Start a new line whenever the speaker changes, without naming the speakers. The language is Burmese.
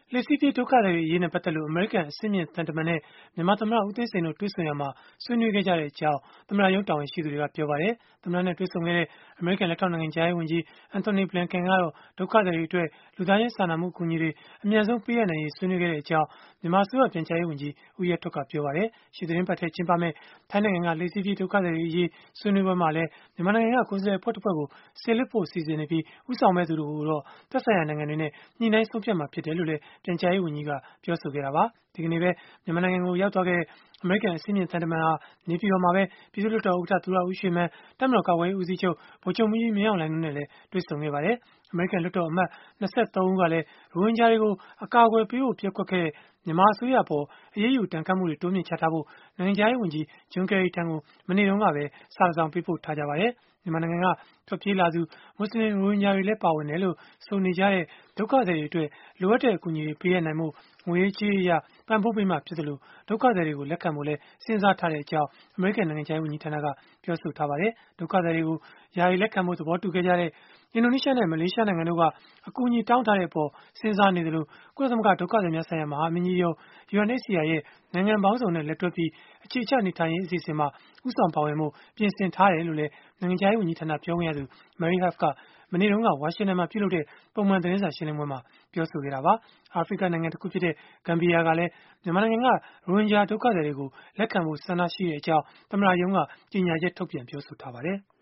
လှေစီးပြေးဒုက္ခသည်တွေအရေးနဲ့ပတ်သက်လို့ အမေရိကန်အဆင့်မြင့်သံတမန်နဲ့မြန်မာသမ္မတဦးသိန်းစိန်တို့တွေ့ဆုံရာမှာဆွေးနွေးခဲ့ကြတဲ့အကြောင်းသမ္မတရုံးတာဝန်ရှိသူတွေကပြောပါတယ်။ သမ္မတနဲ့တွေ့ဆုံခဲ့တဲ့အမေရိကန်လက်ထောက်နိုင်ငံခြားရေးဝန်ကြီး Antony Blinken ကတော့ဒုက္ခသည်တွေအတွက်လူသားချင်းစာနာမှုအကူအညီတွေအမြန်ဆုံးပေးအပ်နိုင်ရေးဆွေးနွေးခဲ့တဲ့အကြောင်းမြန်မာအစိုးရပြန်ကြားရေးဝန်ကြီးဦးရဲထွဋ်ကပြောပါတယ်။ ရှေ့သီတင်းပတ်ထဲကျင်းပမယ့်ထိုင်းနိုင်ငံကလှေစီးပြေးဒုက္ခသည်တွေအရေးဆွေးနွေးပွဲမှာလည်းမြန်မာနိုင်ငံကကိုယ်စားလှယ်အဖွဲ့တဖွဲ့ကိုစေလွှတ်ဖို့စီစဉ်နေပြီးဦးဆောင်မယ့်သူတွေကိုတော့သက်ဆိုင်ရာနိုင်ငံတွေနဲ့ညှိနှိုင်းဆုံးဖြတ်မှာဖြစ်တယ်လို့လည်းပြန်ကြားရေးဝန်ကြီးကပြောဆိုခဲ့တာပါ။ ဒီကနေ့ပဲမြန်မာနိုင်ငံကိုရောက်သွားခဲ့တဲ့အမေရိကန်အဆင့်မြင့်သံတမန်ဟာနေပြည်တော်မှာပဲပြည်သူ့လွှတ်တော်ဥက္ကဋ္ဌသူရဦးရွှေမန်းတပ်မတော်ကာကွယ်ရေးဦးစီးချုပ်ဗိုလ်ချုပ်မှူးကြီးမင်းအောင်လှိုင်တို့နဲ့လည်းတွေ့ဆုံခဲ့ပါတယ်။ အမေရိကန်လွှတ်တော်အမတ်23ဦးကလည်းရိုဟင်ဂျာတွေကိုအကာအကွယ်ပေးဖို့ပျက်ကွက်ခဲ့တဲ့မြန်မာအစိုးရအပေါ်အရေးယူဒဏ်ခတ်မှုတွေတိုးမြှင့်ချထားဖို့နိုင်ငံခြားရေးဝန်ကြီး John Kerry ထံကိုမနေ့တုန်းကပဲစာတစောင်ပေးပို့ထားကြပါတယ်။ မြန်မာနိုင်ငံကထွက်ပြေးလာသူမွတ်ဆလင်ရိုဟင်ဂျာတွေလည်းပါဝင်တယ်လို့ဆိုနေကြတဲ့ဒုက္ခသည်တွေအတွက်လိုအပ်တဲ့အကူအညီတွေပေးအပ်နိုင်ဖို့ငွေရေးကြေးရေးအရပံ့ပိုးပေးမှာဖြစ်သလိုဒုက္ခသည်တွေကိုလက်ခံဖို့လည်းစဉ်းစားထားတဲ့အကြောင်းအမေရိကန်နိုင်ငံခြားရေးဝန်ကြီးဌာနကပြောဆိုထားပါတယ်။ ဒုက္ခသည်တွေကိုယာယီလက်ခံဖို့သဘောတူခဲ့ကြတဲ့အင်ဒိုနီးရှားနဲ့မလေးရှားနိုင်ငံတို့ကအကူအညီတောင်းထားတဲ့အပေါ်စဉ်းစားနေသလိုကုလသမဂ္ဂဒုက္ခသည်များဆိုင်ရာမဟာမင်းကြီးရုံး UNHCR ရဲ့နိုင်ငံပေါင်းစုံနဲ့လက်တွဲပြီးအခြေချနေထိုင်ရေးအစီအစဉ်မှာဦးဆောင်ပါဝင်ဖို့ပြင်ဆင်ထားတယ်လို့လည်းနိုင်ငံခြားရေးဝန်ကြီးဌာနပြောခွင့်ရသူ Mary Harf ကမနေ့တုန်းကဝါရှင်တန်မှာပြုလုပ်တဲ့ပုံမှန်သတင်းစာရှင်းလင်းပွဲမှာပြောဆိုခဲ့တာပါ။ အာဖရိကနိုင်ငံတခုဖြစ်တဲ့ဂမ်ဘီယာကလည်းမြန်မာနိုင်ငံကရိုဟင်ဂျာဒုက္ခသည်တွေကိုလက်ခံဖို့ဆန္ဒရှိတဲ့အကြောင်းသမ္မတရုံးကကြေညာချက်ထုတ်ပြန်ပြောဆိုထားပါတယ်။